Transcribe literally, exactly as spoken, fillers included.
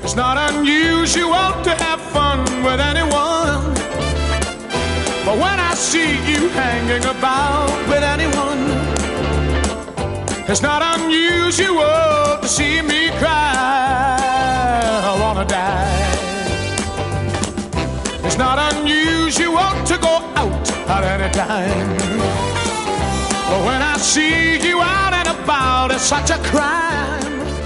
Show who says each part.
Speaker 1: It's not unusual to have fun with anyone, but when I see you hanging about with anyone, it's not unusual to see me cry. I wanna die. It's not unusual to go out at any time, but when I see you out and about, it's such a crime.